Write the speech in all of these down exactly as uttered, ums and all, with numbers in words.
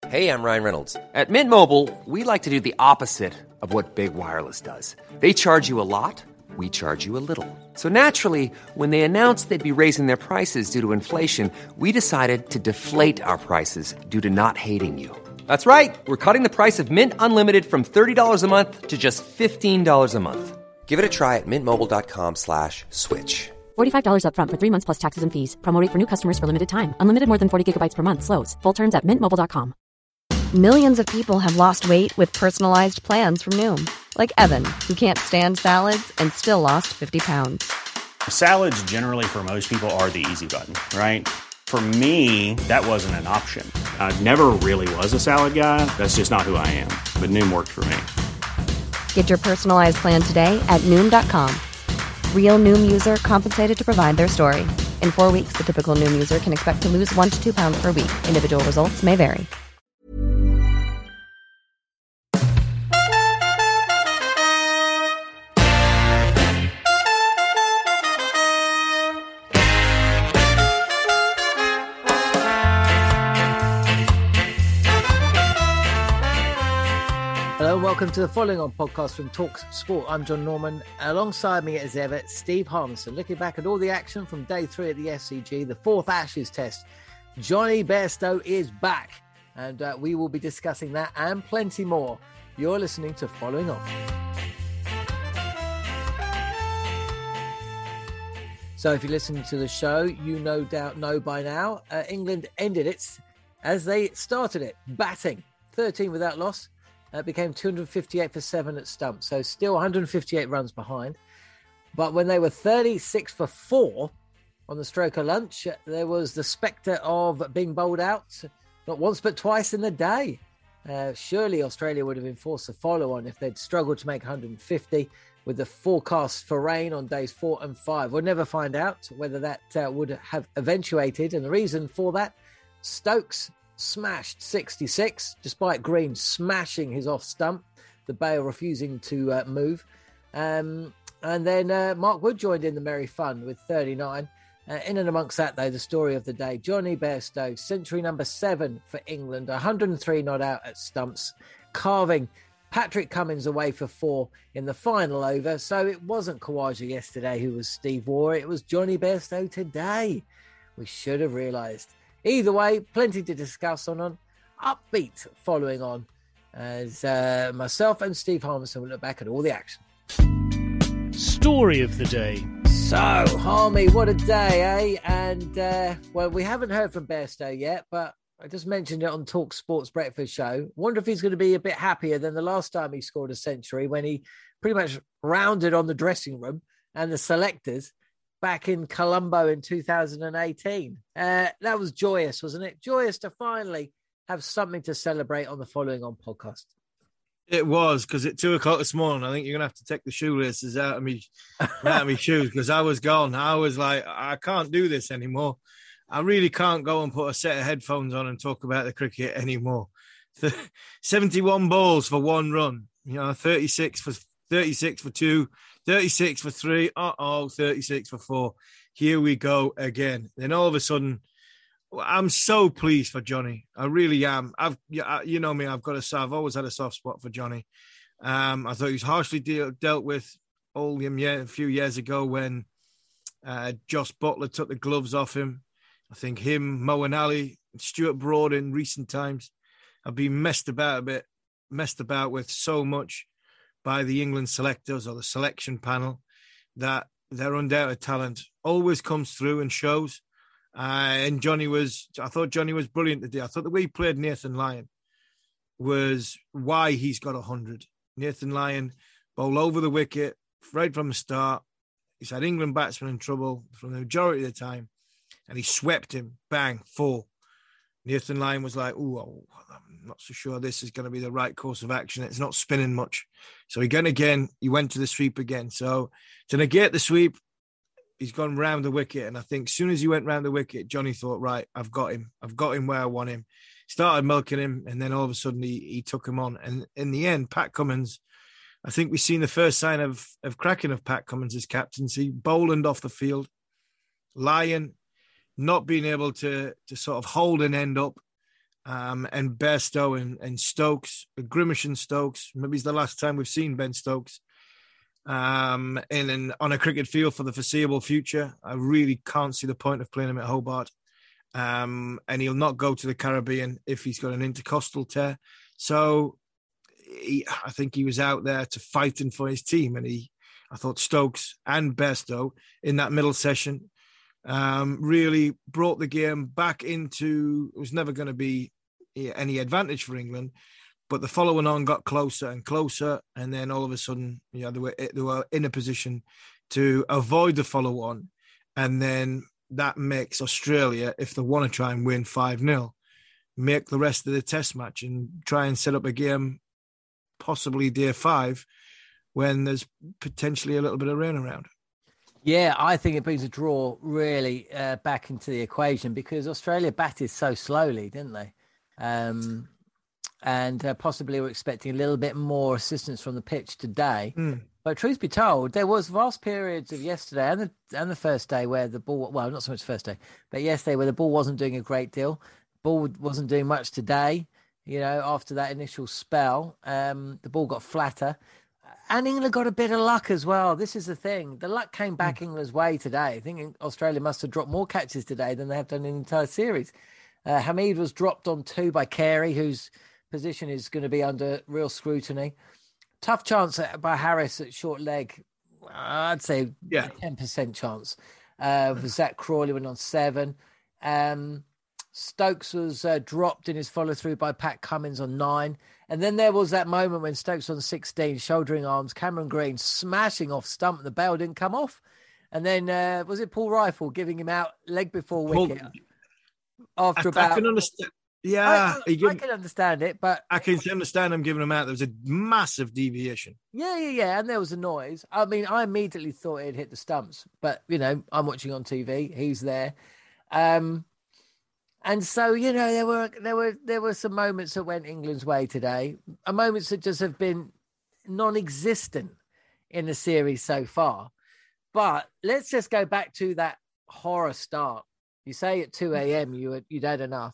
Hey, I'm Ryan Reynolds. At Mint Mobile, we like to do the opposite of what Big Wireless does. They charge you a lot, we charge you a little. So naturally, when they announced they'd be raising their prices due to inflation, we decided to deflate our prices due to not hating you. That's right. We're cutting the price of Mint Unlimited from thirty dollars a month to just fifteen dollars a month. Give it a try at mintmobile.com slash switch. forty-five dollars up front for three months plus taxes and fees. Promo rate for new customers for limited time. Unlimited more than forty gigabytes per month slows. Full terms at mint mobile dot com. Millions of people have lost weight with personalized plans from Noom. Like Evan, who can't stand salads and still lost fifty pounds. Salads generally for most people are the easy button, right? For me, that wasn't an option. I never really was a salad guy. That's just not who I am. But Noom worked for me. Get your personalized plan today at Noom dot com. Real Noom user compensated to provide their story. In four weeks, the typical Noom user can expect to lose one to two pounds per week. Individual results may vary. Hello and welcome to the Following On podcast from Talk Sport. I'm John Norman. Alongside me as ever, Steve Harmison. Looking back at all the action from day three at the S C G, the fourth Ashes test. Jonny Bairstow is back, and uh, we will be discussing that and plenty more. You're listening to Following On. So if you're listening to the show, you no doubt know by now, uh, England ended it as they started it, batting thirteen without loss. Uh, became two hundred fifty-eight for seven at stump, so still one hundred fifty-eight runs behind. But when they were thirty-six for four on the stroke of lunch, there was the spectre of being bowled out, not once but twice in the day. Uh, surely Australia would have been forced to follow on if they'd struggled to make one hundred fifty with the forecast for rain on days four and five. We'll never find out whether that uh, would have eventuated. And the reason for that, Stokes smashed sixty-six, despite Green smashing his off stump, the Bale refusing to uh, move. Um, and then uh, Mark Wood joined in the merry fun with thirty-nine. Uh, in and amongst that, though, the story of the day, Jonny Bairstow, century number seven for England, one hundred three not out at stumps, carving Patrick Cummins away for four in the final over. So it wasn't Khawaja yesterday who was Steve Waugh, it was Jonny Bairstow today. We should have realised. Either way, plenty to discuss on an upbeat Following On as uh, myself and Steve Harmison will look back at all the action. Story of the day. So, Harmy, what a day, eh? And, uh, well, we haven't heard from Bairstow yet, but I just mentioned it on Talk Sports Breakfast Show. Wonder if he's going to be a bit happier than the last time he scored a century when he pretty much rounded on the dressing room and the selectors back in Colombo in two thousand eighteen. Uh, that was joyous, wasn't it? Joyous to finally have something to celebrate on the Following On podcast. It was, because at two o'clock this morning, I think you're going to have to take the shoelaces out of me, out of me shoes, because I was gone. I was like, I can't do this anymore. I really can't go and put a set of headphones on and talk about the cricket anymore. seventy-one balls for one run, you know, thirty-six for thirty-six for two, thirty-six for three, uh-oh, thirty-six for four. Here we go again. Then all of a sudden, I'm so pleased for Jonny. I really am. I've, you know me, I've got a, I've always had a soft spot for Jonny. Um, I thought he was harshly de- dealt with all him yeah, a few years ago when uh, Joss Butler took the gloves off him. I think him, Moeen Ali, Stuart Broad in recent times have been messed about a bit, messed about with so much by the England selectors or the selection panel that their undoubted talent always comes through and shows. Uh, and Jonny was, I thought Jonny was brilliant today. I thought the way he played Nathan Lyon was why he's got one hundred. Nathan Lyon bowled over the wicket right from the start. He's had England batsmen in trouble from the majority of the time, and he swept him, bang, four. Nathan Lyon was like, oh, I'm not so sure this is going to be the right course of action. It's not spinning much. So again, again, he went to the sweep again. So to negate the sweep, he's gone round the wicket. And I think as soon as he went round the wicket, Jonny thought, right, I've got him. I've got him where I want him. Started milking him, and then all of a sudden he, he took him on. And in the end, Pat Cummins, I think we've seen the first sign of, of cracking of Pat Cummins' captaincy. Boland off the field. Lyon not being able to, to sort of hold an end up Um, and Bairstow and, and Stokes, Grimish and Stokes. Maybe it's the last time we've seen Ben Stokes um, in, in on a cricket field for the foreseeable future. I really can't see the point of playing him at Hobart. Um, and he'll not go to the Caribbean if he's got an intercostal tear. So he, I think he was out there to fighting for his team. And he, I thought Stokes and Bairstow in that middle session um, really brought the game back into, it was never going to be any advantage for England, but the following on got closer and closer, and then all of a sudden, you know, they were they were in a position to avoid the follow on, and then that makes Australia, if they want to try and win five nil, make the rest of the Test match and try and set up a game, possibly day five, when there's potentially a little bit of rain around. Yeah, I think it brings a draw really uh, back into the equation because Australia batted so slowly, didn't they? Um, and uh, possibly we're expecting a little bit more assistance from the pitch today. Mm. But truth be told, there was vast periods of yesterday and the and the first day where the ball, well, not so much the first day, but yesterday where the ball wasn't doing a great deal. Ball wasn't doing much today. You know, after that initial spell, um, the ball got flatter. And England got a bit of luck as well. This is the thing. The luck came back mm. England's way today. I think Australia must have dropped more catches today than they have done in the entire series. Uh, Hamid was dropped on two by Carey, whose position is going to be under real scrutiny. Tough chance by Harris at short leg. I'd say yeah. a ten percent chance. Uh, Zach Crawley went on seven. Um, Stokes was uh, dropped in his follow-through by Pat Cummins on nine. And then there was that moment when Stokes on sixteen, shouldering arms, Cameron Green smashing off stump. The bail didn't come off. And then, uh, was it Paul Rifle giving him out leg before wicket? Paul, after I, about... I can understand. Yeah, I, I, give, I can understand it, but... I can understand him giving him out. There was a massive deviation. Yeah, yeah, yeah. And there was a noise. I mean, I immediately thought it hit the stumps. But, you know, I'm watching on T V. He's there. Um... And so, you know, there were there were there were some moments that went England's way today, uh, moments that just have been non-existent in the series so far. But let's just go back to that horror start. You say at two a.m. you you'd had enough,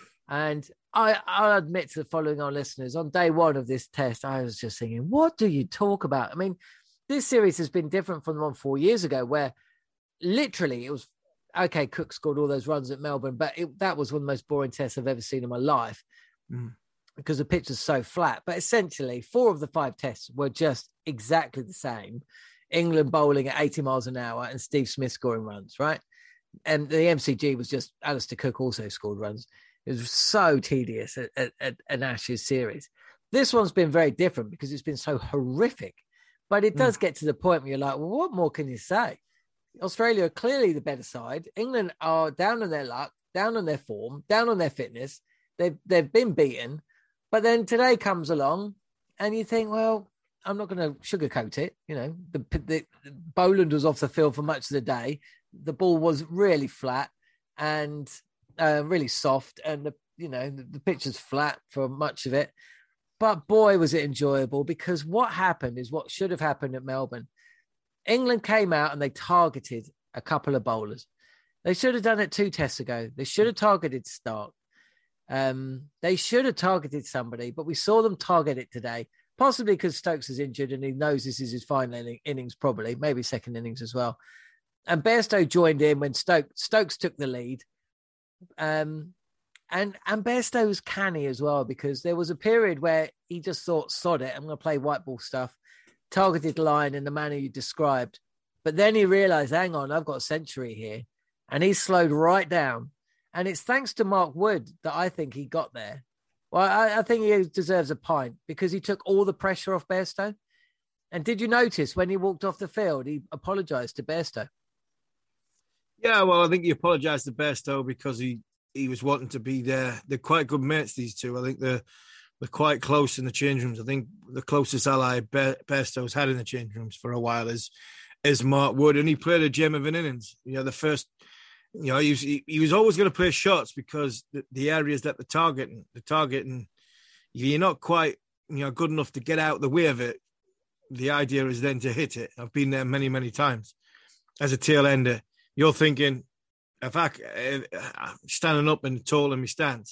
and I I'll admit to the following our listeners, on day one of this test, I was just thinking, what do you talk about? I mean, this series has been different from the one four years ago, where literally it was. Okay, Cook scored all those runs at Melbourne, but it, that was one of the most boring tests I've ever seen in my life mm. because the pitch was so flat. But essentially, four of the five tests were just exactly the same. England bowling at eighty miles an hour and Steve Smith scoring runs, right? And the M C G was just Alistair Cook also scored runs. It was so tedious at, at, at an Ashes series. This one's been very different because it's been so horrific. But it does mm. get to the point where you're like, well, what more can you say? Australia are clearly the better side. England are down on their luck, down on their form, down on their fitness. They've they've been beaten. But then today comes along and you think, well, I'm not going to sugarcoat it. You know, the, the, the Boland was off the field for much of the day. The ball was really flat and uh, really soft. And, the, you know, the, the pitch was flat for much of it. But boy, was it enjoyable, because what happened is what should have happened at Melbourne. England came out and they targeted a couple of bowlers. They should have done it two tests ago. They should have targeted Stark. Um, they should have targeted somebody, but we saw them target it today, possibly because Stokes is injured and he knows this is his final innings, probably, maybe second innings as well. And Bairstow joined in when Stokes, Stokes took the lead. Um, and, and Bairstow was canny as well, because there was a period where he just thought, sod it, I'm going to play white ball stuff. Targeted line in the manner you described. But then he realised, hang on, I've got a century here. And he slowed right down. And it's thanks to Mark Wood that I think he got there. Well, I, I think he deserves a pint because he took all the pressure off Bairstow. And did you notice when he walked off the field, he apologised to Bairstow? Yeah, well, I think he apologised to Bairstow because he, he was wanting to be there. They're quite good mates, these two. I think they're They're quite close in the change rooms. I think the closest ally Bairstow's had in the change rooms for a while is is Mark Wood, and he played a gem of an innings. You know, the first, you know, he was, he, he was always going to play shots because the, the areas that the targeting, the targeting, you're not quite, you know, good enough to get out the way of it. The idea is then to hit it. I've been there many, many times. As a tail ender, you're thinking, if I uh, standing up and tall in my stance,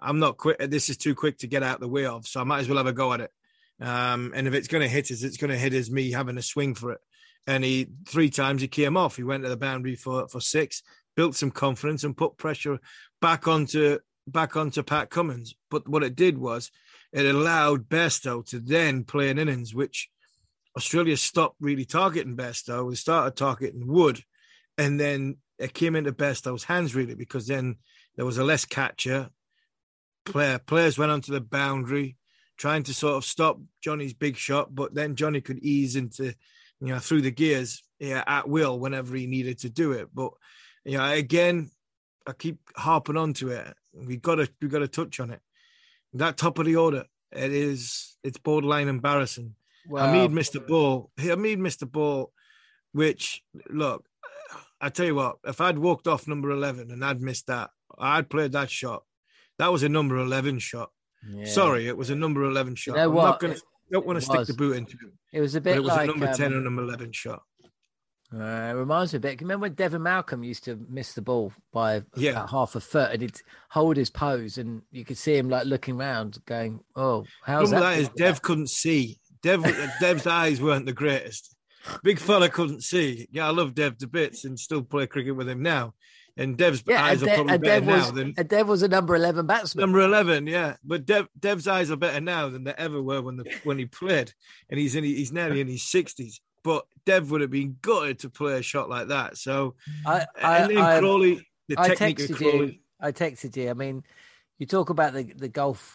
I'm not quick. This is too quick to get out the way of, so I might as well have a go at it. Um, and if it's going to hit us, it's going to hit us me having a swing for it. And he three times he came off. He went to the boundary for, for six, built some confidence and put pressure back onto back onto Pat Cummins. But what it did was it allowed Bairstow to then play an innings, which Australia stopped really targeting Bairstow. They started targeting Wood, and then it came into Bairstow's hands really because then there was a less catcher. Player players went onto the boundary, trying to sort of stop Johnny's big shot, but then Johnny could ease into, you know, through the gears yeah, at will whenever he needed to do it. But you know, again, I keep harping onto it. We got to we got to touch on it. That top of the order, it is it's borderline embarrassing. Wow. Hamid missed the ball. Hamid missed the ball, which look, I tell you what, if I'd walked off number eleven and I'd missed that, I'd played that shot. That was a number eleven shot. Yeah. Sorry, it was a number eleven shot. You know I'm what? not gonna, it, don't want to stick the boot into it. It was a bit but it was like a number um, ten or number eleven shot. Uh, it reminds me a bit. Remember when Devon Malcolm used to miss the ball by yeah. about half a foot, and he'd hold his pose, and you could see him like looking around, going, "Oh, how's that?" That is, Dev couldn't see. Dev, Dev's eyes weren't the greatest. Big fella couldn't see. Yeah, I love Dev to bits, and still play cricket with him now. And Dev's yeah, eyes and are probably and better Dev now was, than and Dev was a number eleven batsman. Number eleven, yeah. But Dev, Dev's eyes are better now than they ever were when the when he played, and he's in he's nearly in his sixties. But Dev would have been gutted to play a shot like that. So, I, I, and then I, Crawley, the I technique texted of Crawley. You, I texted you. I mean, you talk about the the golf.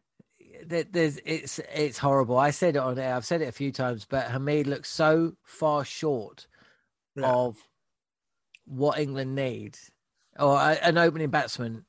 There's it's it's horrible. I said it on air. I've said it a few times, but Hamid looks so far short yeah. of what England needs, or a, an opening batsman.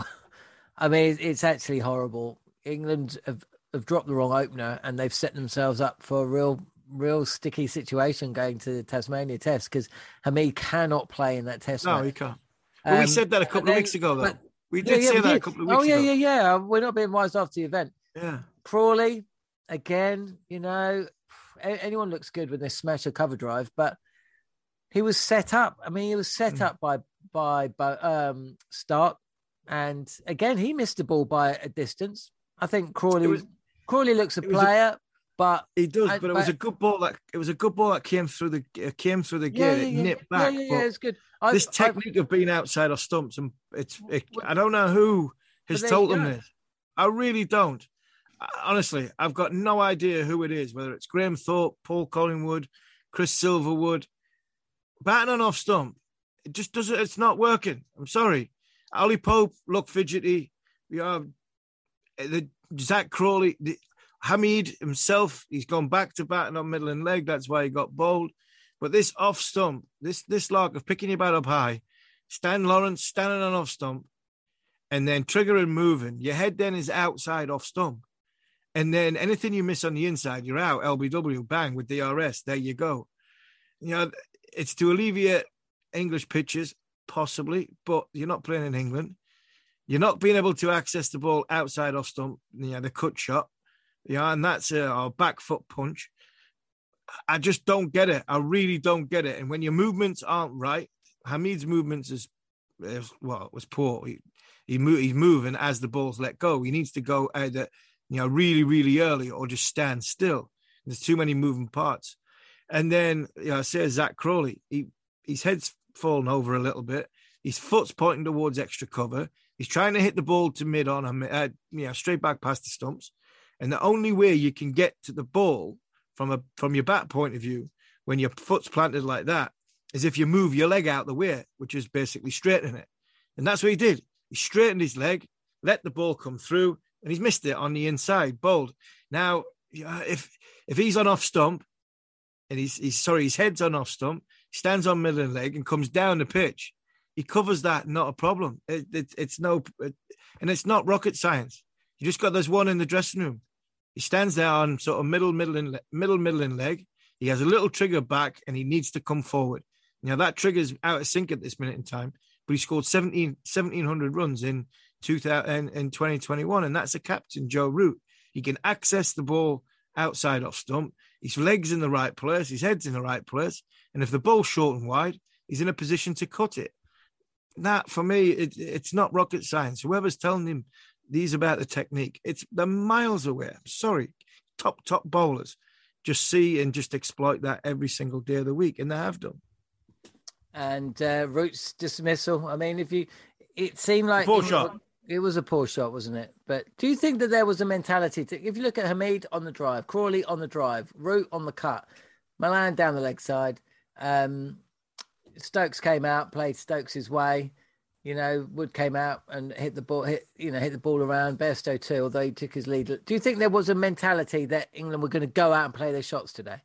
I mean, it's actually horrible. England have, have dropped the wrong opener, and they've set themselves up for a real. real sticky situation going to the Tasmania Test because Hamid cannot play in that Test. No, match. he can't. Well, um, we said that a couple then, of weeks ago, though. But, we did yeah, yeah, say we that did. a couple of weeks ago. Oh, yeah, ago. yeah, yeah. We're not being wise after the event. Yeah. Crawley, again, you know, anyone looks good when they smash a cover drive, but he was set up. I mean, he was set mm. up by, by, by um, Stark. And again, he missed the ball by a distance. I think Crawley, was, Crawley looks a player. But he does, I, but it was but, a good ball that it was a good ball that came through the uh, came through the yeah, gate. Yeah, it yeah, nipped back. Yeah, yeah, yeah it's good. I've, this technique I've, of being outside of stumps, and it's it, I don't know who has told them this. I really don't. Honestly, I've got no idea who it is. Whether it's Graham Thorpe, Paul Collingwood, Chris Silverwood, batting on off stump, it just doesn't. It's not working. I'm sorry. Ollie Pope looked fidgety. You know, the Zach Crawley. The, Hamid himself, he's gone back to batting on middle and leg. That's why he got bowled. But this off stump, this this lark of picking your bat up high, Stan Lawrence standing on off stump, and then trigger and moving. Your head then is outside off stump. And then anything you miss on the inside, you're out. L B W, bang, with D R S. There you go. You know, it's to alleviate English pitches, possibly, but you're not playing in England. You're not being able to access the ball outside off stump, you know, the cut shot. Yeah, and that's a, a back foot punch. I just don't get it. I really don't get it. And when your movements aren't right, Hamid's movements is, is well, it was poor. He, he move, he's moving as the ball's let go. He needs to go either, you know, really, really early or just stand still. There's too many moving parts. And then, you know, I say Zach Crawley, he, his head's fallen over a little bit. His foot's pointing towards extra cover. He's trying to hit the ball to mid on, uh, you know, straight back past the stumps. And the only way you can get to the ball from a from your bat point of view, when your foot's planted like that, is if you move your leg out the way, which is basically straightening it. And that's what he did. He straightened his leg, let the ball come through, and he's missed it on the inside, bowled. Now, if if he's on off stump, and he's, he's sorry, his head's on off stump, stands on middle leg and comes down the pitch, he covers that, not a problem. It, it, it's no, it, and it's not rocket science. You just got this one in the dressing room. He stands there on sort of middle, middle, and middle, middle, and leg. He has a little trigger back, and he needs to come forward. Now that trigger's out of sync at this minute in time, but he scored seventeen, seventeen hundred runs in two thousand in twenty twenty-one, and that's a captain, Joe Root. He can access the ball outside off stump. His legs in the right place, his head's in the right place, and if the ball's short and wide, he's in a position to cut it. That for me, it, it's not rocket science. Whoever's telling him These are about the technique. It's they're miles away. I'm sorry. Top, top bowlers just see and just exploit that every single day of the week, and they have done. And uh, Root's dismissal. I mean, if you, it seemed like poor it shot. Was, it was a poor shot, wasn't it? But do you think that there was a mentality to, if you look at Hamid on the drive, Crawley on the drive, Root on the cut, Malan down the leg side, um, Stokes came out, played Stokes' way. You know, Wood came out and hit the ball, hit you know, hit the ball around. Bairstow too, although he took his lead. Do you think there was a mentality that England were going to go out and play their shots today?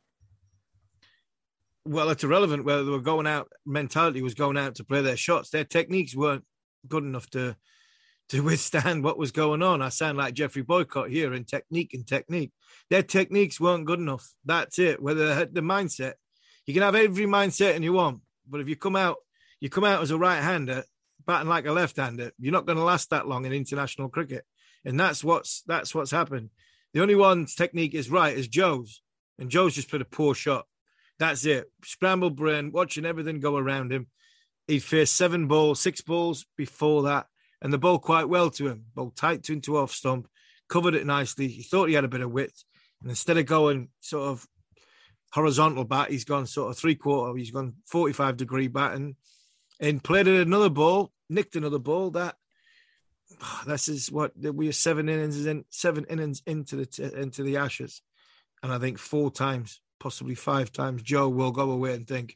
Well, it's irrelevant whether they were going out. Mentality was going out to play their shots. Their techniques weren't good enough to to withstand what was going on. I sound like Jeffrey Boycott here in technique and technique. Their techniques weren't good enough. That's it. Whether they had the mindset, you can have every mindset and you want, but if you come out, you come out as a right-hander, batting like a left-hander, you're not going to last that long in international cricket, and that's what's that's what's happened. The only one's technique is right is Joe's, and Joe's just put a poor shot. That's it. Scrambled brain, watching everything go around him. He faced seven balls, six balls before that, and the ball quite well to him. Ball tight to into off stump, covered it nicely. He thought he had a bit of width, and instead of going sort of horizontal bat, he's gone sort of three quarter. He's gone forty-five degree bat and, and played at another ball, nicked another ball. That oh, this is what we are seven innings in, seven innings into the into the Ashes, and I think four times, possibly five times, Joe will go away and think,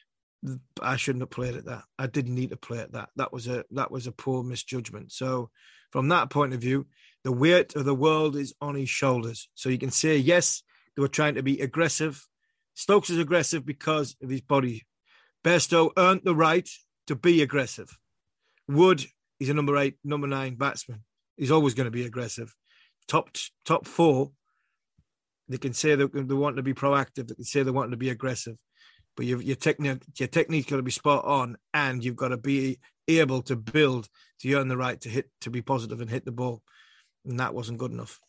I shouldn't have played at that. I didn't need to play at that. That was a that was a poor misjudgment. So from that point of view, the weight of the world is on his shoulders. So you can say, yes, they were trying to be aggressive. Stokes is aggressive because of his body. Bairstow earned the right to be aggressive. Wood, he's a number eight, number nine batsman. He's always going to be aggressive. Top top four, they can say they, they want to be proactive. They can say they want to be aggressive. But your, your technique, your technique's got to be spot on, and you've got to be able to build to earn the right to hit, to be positive and hit the ball. And that wasn't good enough.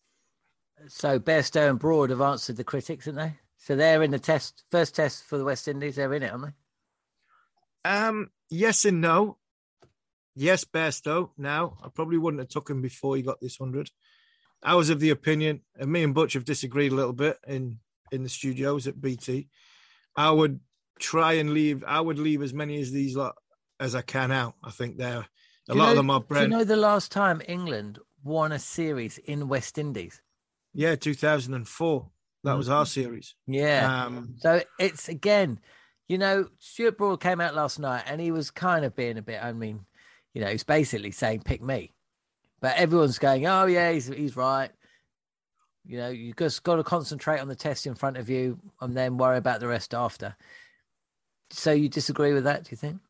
So Bairstow and Broad have answered the critics, haven't they? So they're in the test, first test for the West Indies. They're in it, aren't they? Um, yes and no. Yes, Bairstow. Now, I probably wouldn't have took him before he got this hundred. I was of the opinion, and me and Butch have disagreed a little bit in, in the studios at B T. I would try and leave. I would leave as many as these lot as I can out. I think they're a lot know, of them are. Brent. Do you know the last time England won a series in West Indies? Yeah, two thousand four. That mm-hmm. was our series. Yeah. Um, so it's again, you know, Stuart Broad came out last night and he was kind of being a bit. I mean, you know, he's basically saying pick me, but everyone's going, oh yeah, he's he's right. You know, you just got to concentrate on the test in front of you and then worry about the rest after. So you disagree with that, do you think?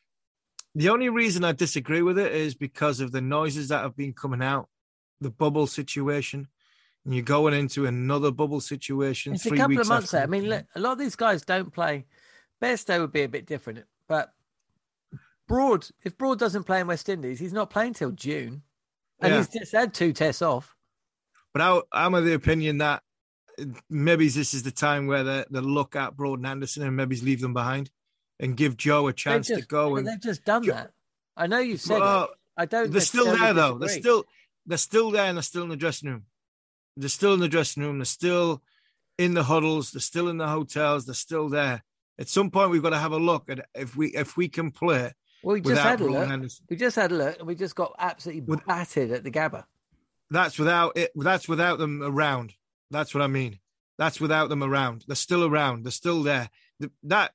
The only reason I disagree with it is because of the noises that have been coming out, the bubble situation, and you're going into another bubble situation. It's three a couple weeks of months after. there. I mean, look, a lot of these guys don't play. Bairstow would be a bit different, but Broad, if Broad doesn't play in West Indies, he's not playing till June. And Yeah. he's just had two tests off. But I, I'm of the opinion that maybe this is the time where they, they look at Broad and Anderson and maybe leave them behind and give Joe a chance They've to just- go. but And they've just done Joe- that. I know you've said Well, it. I don't. they're still necessarily there though. They're disagree. still they're still there and they're still in the dressing room. They're still in the dressing room. They're still in the huddles. They're still in the hotels. They're still there. At some point, we've got to have a look at if we if we can play. Well, we just without had a Broad look. and Anderson. We just had a look, and we just got absolutely With- battered at the Gabba. That's without it. That's without them around. That's what I mean. That's without them around. They're still around. They're still there. The, that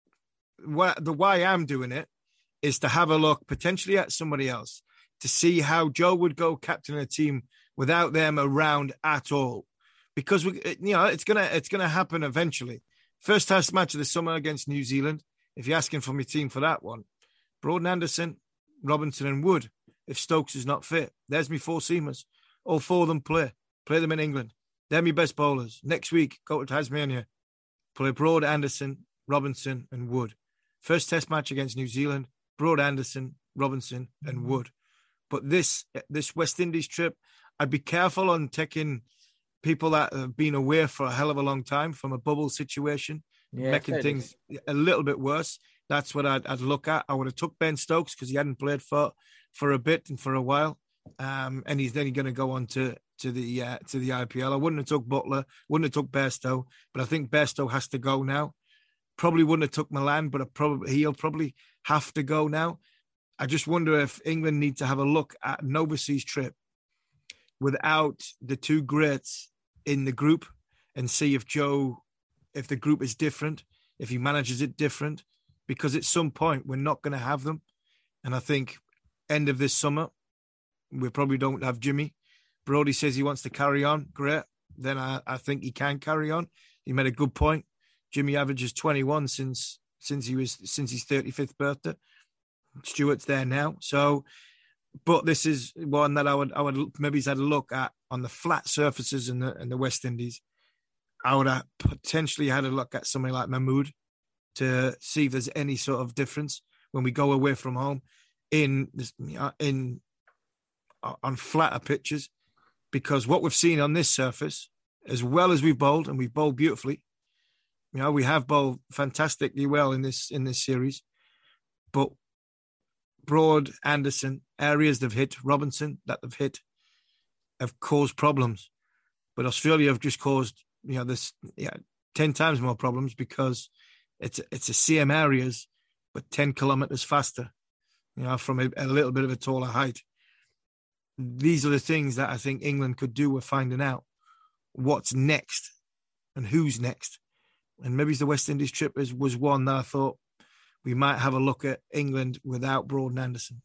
why, the why I'm doing it is to have a look potentially at somebody else to see how Joe would go captain a team without them around at all, because we, you know, it's gonna it's gonna happen eventually. First test match of the summer against New Zealand. If you're asking for my team for that one, Broad and Anderson, Robinson and Wood. If Stokes is not fit, there's me four seamers. All four of them play. Play them in England. They're my best bowlers. Next week, go to Tasmania. Play Broad, Anderson, Robinson and Wood. First test match against New Zealand, Broad, Anderson, Robinson and Wood. But this this West Indies trip, I'd be careful on taking people that have been away for a hell of a long time from a bubble situation, Yeah, making fair things a little bit worse. That's what I'd, I'd look at. I would have took Ben Stokes because he hadn't played for, for a bit and for a while. um, and he's then going to go on to to the uh, to the I P L. I wouldn't have took Butler, wouldn't have took Bairstow, but I think Bairstow has to go now. Probably wouldn't have took Milan, but I probably he'll probably have to go now. I just wonder if England need to have a look at an overseas trip without the two greats in the group and see if Joe, if the group is different, if he manages it different, because at some point we're not going to have them. And I think end of this summer, we probably don't have Jimmy. Brody says he wants to carry on. Great. Then I, I think he can carry on. He made a good point. Jimmy averages twenty-one since since he was since his thirty-fifth birthday. Stuart's there now. So, but this is one that I would I would maybe had a look at on the flat surfaces in the in the West Indies. I would have potentially had a look at somebody like Mahmood to see if there's any sort of difference when we go away from home in in on flatter pitches, because what we've seen on this surface, as well as we've bowled, and we've bowled beautifully, you know, we have bowled fantastically well in this in this series, but Broad, Anderson, areas they've hit, Robinson that they've hit, have caused problems. But Australia have just caused, you know, this yeah, ten times more problems, because it's it's a C M areas, but ten kilometers faster, you know, from a, a little bit of a taller height. These are the things that I think England could do with finding out what's next and who's next. And maybe the West Indies trip is, was one that I thought we might have a look at England without Broad and Anderson.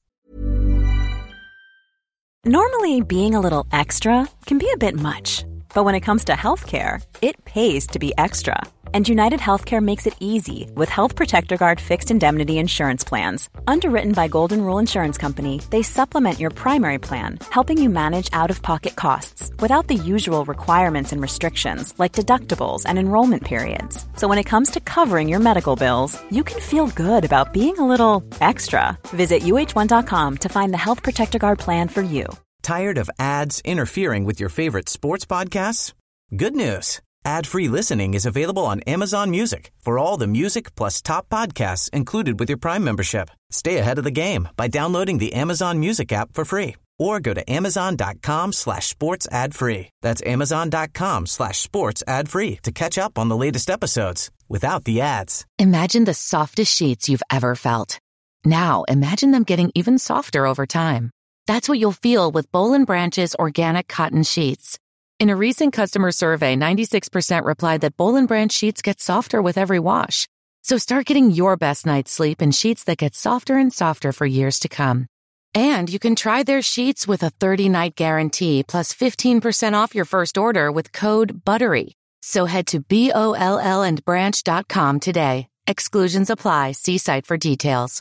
Normally, being a little extra can be a bit much. But when it comes to healthcare, it pays to be extra. And United Healthcare makes it easy with Health Protector Guard fixed indemnity insurance plans. Underwritten by Golden Rule Insurance Company, they supplement your primary plan, helping you manage out-of-pocket costs without the usual requirements and restrictions like deductibles and enrollment periods. So when it comes to covering your medical bills, you can feel good about being a little extra. Visit U H one dot com to find the Health Protector Guard plan for you. Tired of ads interfering with your favorite sports podcasts? Good news. Ad-free listening is available on Amazon Music for all the music plus top podcasts included with your Prime membership. Stay ahead of the game by downloading the Amazon Music app for free, or go to amazon.com slash sports ad free. That's amazon.com slash sports ad free to catch up on the latest episodes without the ads. Imagine the softest sheets you've ever felt. Now imagine them getting even softer over time. That's what you'll feel with Boll and Branch's organic cotton sheets. In a recent customer survey, ninety-six percent replied that Boll and Branch sheets get softer with every wash. So start getting your best night's sleep in sheets that get softer and softer for years to come. And you can try their sheets with a thirty-night guarantee plus fifteen percent off your first order with code BUTTERY. So head to B O L L and branch dot com today. Exclusions apply. See site for details.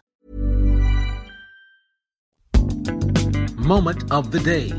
Moment of the day.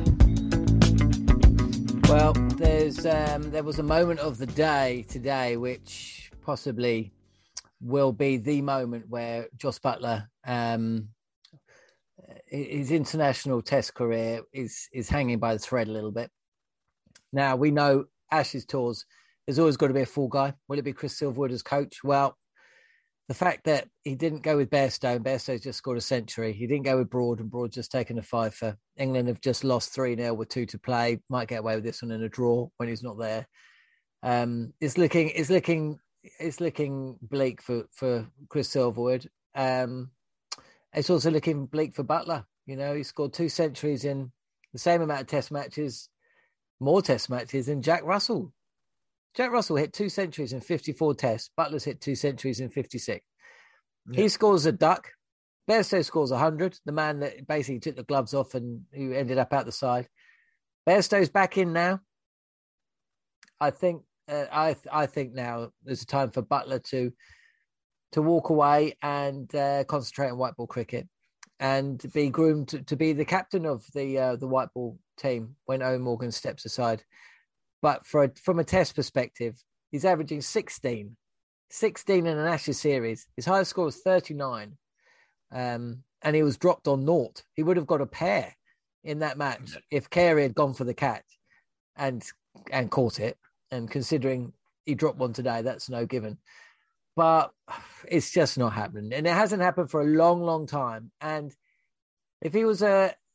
Well, there's um, there was a moment of the day today, which possibly will be the moment where Jos Buttler, um, his international Test career is is hanging by the thread a little bit. Now we know Ashes tours, there's always got to be a fall guy. Will it be Chris Silverwood as coach? Well, the fact that he didn't go with Bairstow, Bairstow's just scored a century. He didn't go with Broad, and Broad's just taken a five for. England have just lost three nil with two to play. Might get away with this one in a draw when he's not there. Um, it's looking, it's looking, it's looking bleak for, for Chris Silverwood. Um, it's also looking bleak for Buttler. You know, he scored two centuries in the same amount of Test matches, more Test matches than Jack Russell. Jack Russell hit two centuries in fifty-four Tests. Butler's hit two centuries in fifty-six. Yeah. He scores a duck. Bairstow scores one hundred, the man that basically took the gloves off and who ended up out the side. Bairstow's back in now. I think uh, I I think now there's a time for Buttler to to walk away and uh, concentrate on white ball cricket and be groomed to, to be the captain of the uh, the white ball team when Owen Morgan steps aside. But for a, from a Test perspective, he's averaging sixteen. sixteen in an Ashes series. His highest score was thirty-nine. Um, and he was dropped on naught. He would have got a pair in that match if Carey had gone for the catch and and caught it. And considering he dropped one today, that's no given. But it's just not happening. And it hasn't happened for a long, long time. And if he was a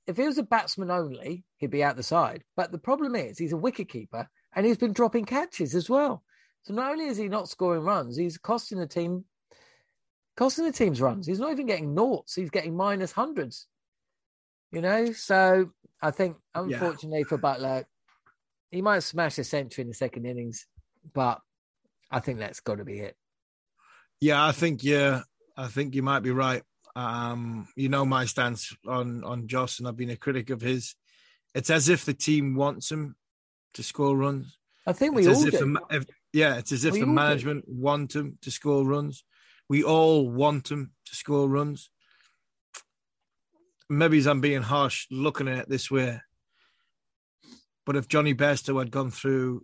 if he was a batsman only, he'd be out the side. But the problem is he's a wicketkeeper and he's been dropping catches as well. So not only is he not scoring runs, he's costing the team, costing the team's runs. He's not even getting noughts. He's getting minus hundreds. You know, so I think, unfortunately yeah. for Buttler, he might smash a century in the second innings, but I think that's got to be it. Yeah, I think yeah, I think you might be right. Um, you know my stance on on Joss, and I've been a critic of his. It's as if the team wants him to score runs. I think we it's all as if do. The, if, yeah, it's as if we the management do. want him to score runs. We all want him to score runs. Maybe I'm being harsh looking at it this way, but if Johnny Bairstow had gone through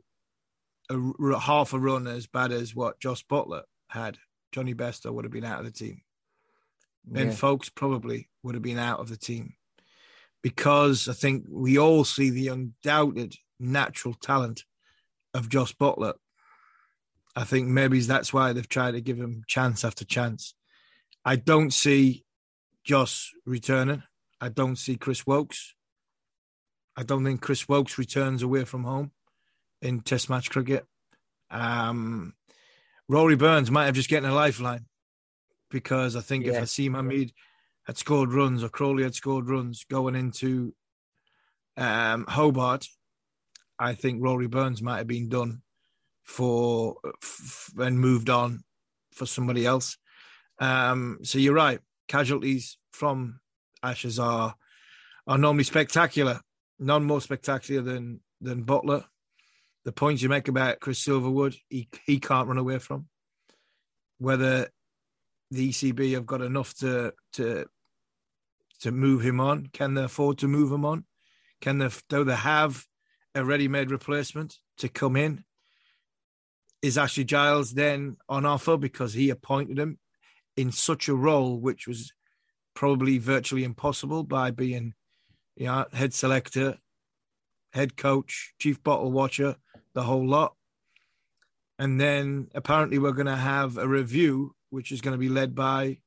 a half a run as bad as what Jos Buttler had, Johnny Bairstow would have been out of the team. Ben yeah. Foakes probably would have been out of the team, because I think we all see the undoubted natural talent of Jos Buttler. I think maybe that's why they've tried to give him chance after chance. I don't see Jos returning. I don't see Chris Woakes. I don't think Chris Woakes returns away from home in Test match cricket. Um, Rory Burns might have just getting a lifeline, because I think yeah. if Hasim Hamid had scored runs or Crawley had scored runs going into um, Hobart, I think Rory Burns might have been done for f- and moved on for somebody else. Um, so you're right. Casualties from Ashes are are normally spectacular. None more spectacular than than Buttler. The points you make about Chris Silverwood, he he can't run away from. Whether the E C B have got enough to to to move him on, can they afford to move him on? Can they do they have a ready-made replacement to come in? Is Ashley Giles then on offer because he appointed him in such a role, which was probably virtually impossible, by being, you know, head selector, head coach, chief bottle watcher, the whole lot. And then apparently we're going to have a review, which is going to be led by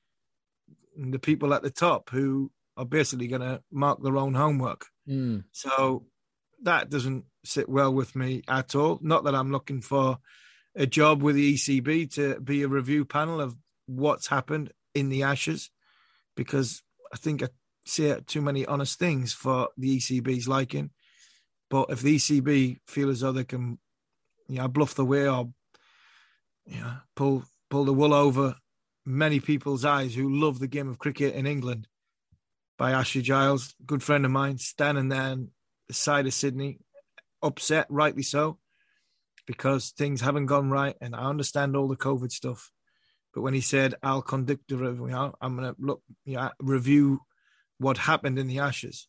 the people at the top, who are basically going to mark their own homework. Mm. So that doesn't sit well with me at all. Not that I'm looking for a job with the E C B to be a review panel of what's happened in the Ashes, because I think I say too many honest things for the E C B's liking. But if the E C B feel as though they can, you know, bluff the way or, you know, pull pull the wool over many people's eyes who love the game of cricket in England, by Ashley Giles, good friend of mine, standing there on the side of Sydney, upset, rightly so, because things haven't gone right. And I understand all the COVID stuff. But when he said, I'll conduct a review, you know, I'm going to look, you know, review what happened in the Ashes,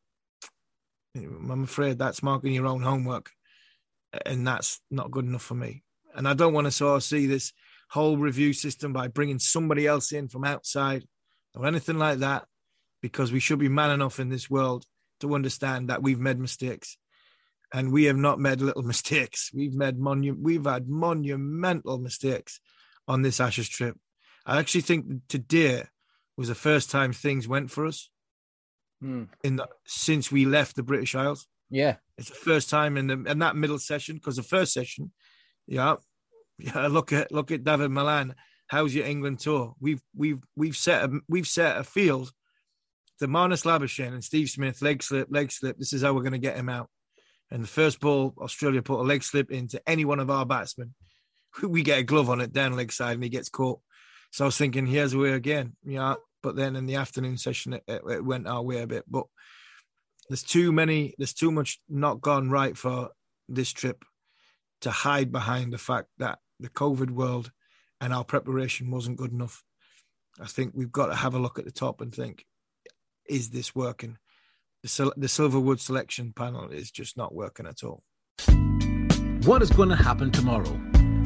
I'm afraid that's marking your own homework. And that's not good enough for me. And I don't want to sort of see this whole review system by bringing somebody else in from outside or anything like that, because we should be man enough in this world to understand that we've made mistakes. And we have not made little mistakes. We've made monu- we've had monumental mistakes on this Ashes trip. I actually think today was the first time things went for us mm. in the, since we left the British Isles. Yeah. It's the first time in the in that middle session, because the first session, yeah, yeah. Look at look at David Milan. How's your England tour? We've we've we've set a we've set a field. The Marnus Labuschagne and Steve Smith, leg slip, leg slip. This is how we're going to get him out. And the first ball, Australia put a leg slip into any one of our batsmen. We get a glove on it down leg side and he gets caught. So I was thinking, here's a way again. Yeah. But then in the afternoon session, it, it went our way a bit. But there's too many, there's too much not gone right for this trip to hide behind the fact that the COVID world and our preparation wasn't good enough. I think we've got to have a look at the top and think, is this working? The, the Silverwood selection panel is just not working at all. What is going to happen tomorrow?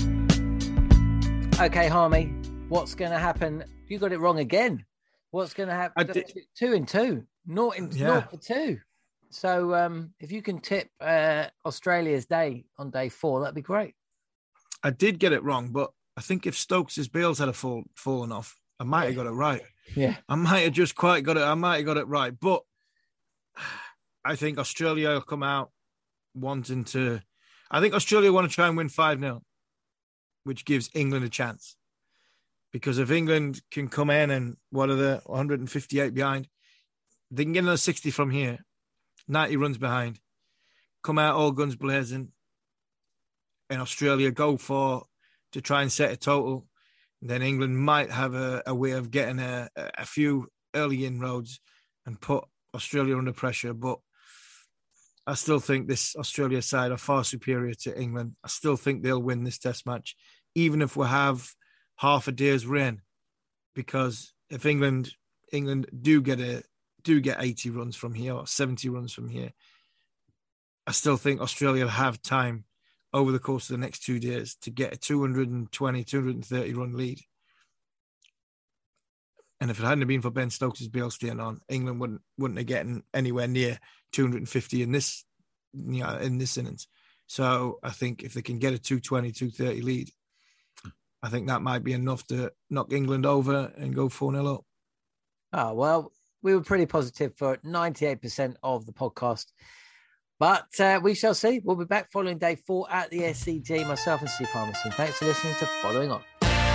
Okay, Harmy, what's going to happen? You got it wrong again. What's going to happen? Did... Two and two, naught in yeah. naught for two. So um, if you can tip uh, Australia's day on day four, that'd be great. I did get it wrong, but I think if Stokes' bails had a fall, fallen off, I might have got it right. Yeah, I might have just quite got it. I might have got it right, but I think Australia will come out wanting to. I think Australia want to try and win five nil, which gives England a chance. Because if England can come in and what are the one hundred fifty-eight behind, they can get another sixty from here, ninety runs behind, come out all guns blazing, and Australia go for to try and set a total. Then England might have a, a way of getting a, a few early inroads and put Australia under pressure. But I still think this Australia side are far superior to England. I still think they'll win this test match, even if we have half a day's rain. Because if England England do get a do get eighty runs from here or seventy runs from here, I still think Australia will have time over the course of the next two days to get a two hundred twenty, two hundred thirty run lead. And if it hadn't been for Ben Stokes' bail staying on, England wouldn't wouldn't have gotten anywhere near two hundred fifty in this, you know, in this innings. So I think if they can get a two twenty, two thirty lead, I think that might be enough to knock England over and go four nil up. Oh, well, we were pretty positive for ninety-eight percent of the podcast. But uh, we shall see. We'll be back following day four at the S C G. Myself and Steve Palmerston. Thanks for listening to Following On.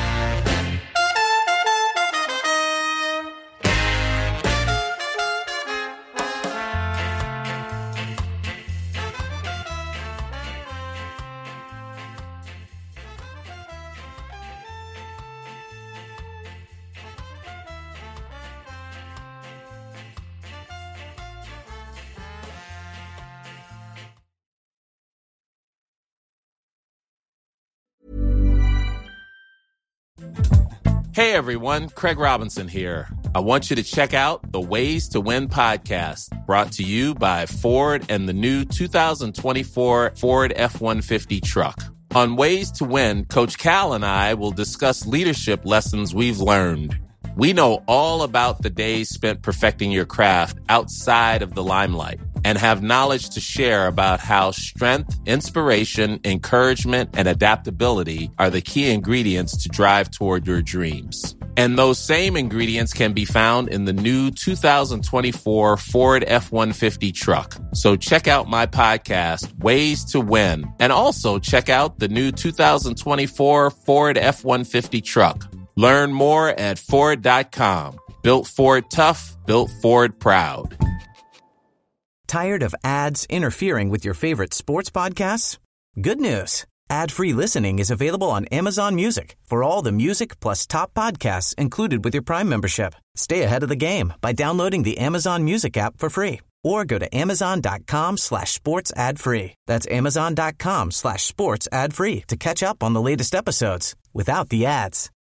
Hey everyone, Craig Robinson here. I want you to check out the Ways to Win podcast, brought to you by Ford and the new two thousand twenty-four Ford F one fifty truck. On Ways to Win, Coach Cal and I will discuss leadership lessons we've learned. We know all about the days spent perfecting your craft outside of the limelight and have knowledge to share about how strength, inspiration, encouragement, and adaptability are the key ingredients to drive toward your dreams. And those same ingredients can be found in the new two thousand twenty-four Ford F one fifty truck. So check out my podcast, Ways to Win, and also check out the new two thousand twenty-four Ford F one fifty truck. Learn more at Ford dot com. Built Ford tough, built Ford proud. Tired of ads interfering with your favorite sports podcasts? Good news. Ad-free listening is available on Amazon Music for all the music plus top podcasts included with your Prime membership. Stay ahead of the game by downloading the Amazon Music app for free or go to amazon.com slash sports ad free. That's amazon.com slash sports ad free to catch up on the latest episodes without the ads.